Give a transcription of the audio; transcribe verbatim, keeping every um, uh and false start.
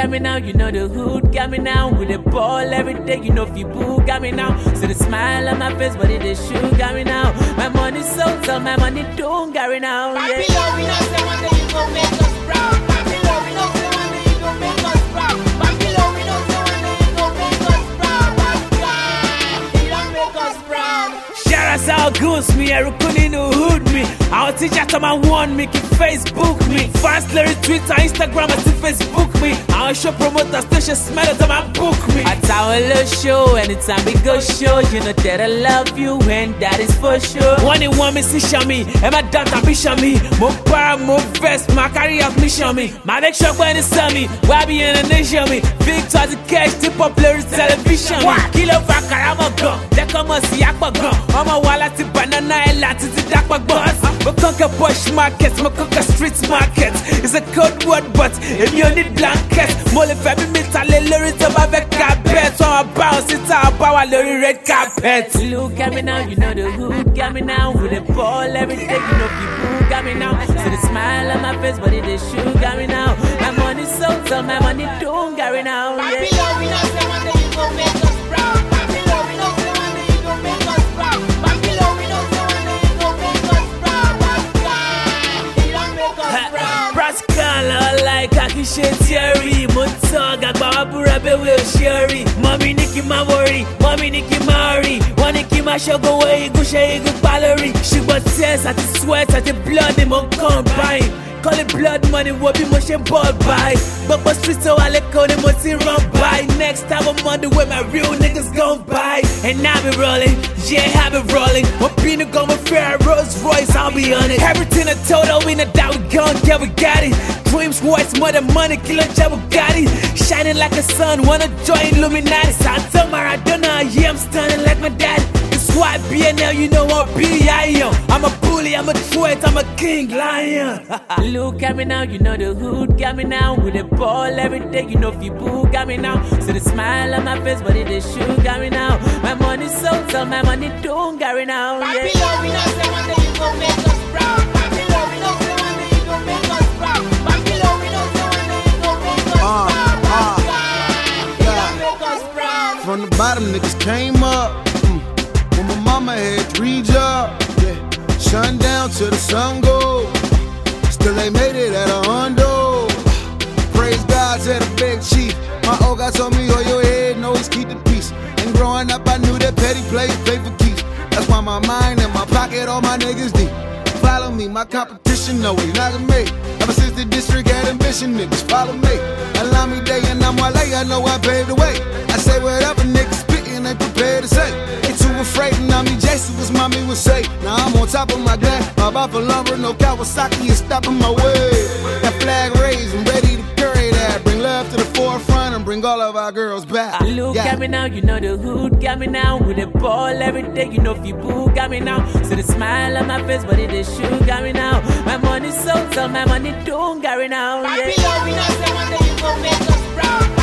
at me now, you know the hood got me now. With a ball every day, you know if you boo got me now. So the smile on my face, but it is shoe got me now. My money so, so my money don't got me now. Yeah. Papi love, we know say one day you gon' make us proud. Papi love, we know say one day you gon' make us proud. Papi love, we know say one day you gon' make us proud. Papi, you don't make us proud. Shout out to goons me, Erukuni no hood me. Our teacher to my one me, keep Facebook me. Fast Larry, Twitter, Instagram, and still Facebook me. Our show promoter station smell it on my book me. At our little show, anytime we go show, you know that I love you, and that is for sure. One in one me see show me, and my daughter be show me. More power, more vest, my career me show me. My next show when it's on me, why be in the nation me? Victor the cash, tip popular television. Kilo for caramba gun, they come and see akpa gun. I'm a wallet banana and latin to dark bus. We conquer bush markets, we conquer street markets. It's a code word, but if you need blankets, mole femi metal, lyrics about the carpet. So I bounce it out, power lorry red carpet. Look at me now, you know the hood got me now. With a ball every day, you know people got me now. So the smile on my face, but it is shoe got me now. My money so, so my money don't got me now. Yeah. Papi love, we know say one day you gon' make us proud. Papi love, we know say one day you gon' make us proud. Papi love, we know say one day you gon' make us proud. Papi, you don't make us proud. Prascala like Akishe Thierry. Mutsaga Babura Bewe Sherry. Mommy Nikki Mawori, Mommy Nikki Mari. One Nikki Mashogo way, Gusha Igu Pallery. She was tears at the sweat, at the blood, in mon combine. Call it blood money, what be motion ball by. But for streets, so I let go, they must see run by. Next time I'm on the way, my real niggas gon' buy. And I be rolling, yeah, I be rolling. What Pino gon' with fair Rolls Royce, I'll be on it. Everything I told her, we know that we gon' get, we got it. Dreams worth more than money, kilo Bugatti. Shining like a sun, wanna join Illuminati. Santa Maradona, yeah, I'm stunning like my dad. It's why B N L, you know what B I am. I'm a bully, I'm a threat, I'm a king lion. Look at me now, you know the hood got me now. With a ball every day, you know if you boo got me now. So the smile on my face, but it is shoe got me now. My money so, so my money don't got me now. Yeah. Papi love, we know say one day you gon' make us proud. Papi love, we know say one day you gon' make us proud. Papi love, we know say one day you gon' make us proud. Papi, you don't make us proud. From the bottom, niggas came up. Mm. When my mama had three jobs, yeah. Sundown till the sun go. Still they made it at a hundo. Praise God to the big chief. My old guy told me, hold your head, no, always keep the peace. And growing up, I knew that petty plays play for keeps. That's why my mind and my pocket, all my niggas deep. Follow me, my competition, no, we not me. Ever since the district had ambition, niggas follow me. Allow me day and I'm Wale, I know I paved the way. I say whatever niggas spittin', they prepared to say. They too afraid, and I mean Jason was mommy would say. Now I'm on top of my game. My Buffalo lumber, no Kawasaki is stopping my way. That flag raised and ready to carry that. Bring love to the forefront and bring all of our girls back. Look yeah. at me now, you know the hood got me now. With a ball every day, you know if you boo got me now. So the smile on my face, but it is shoe got me now. My money so, so my money don't got me now. Papi Yeah. love, we know say one day you gon' make us proud.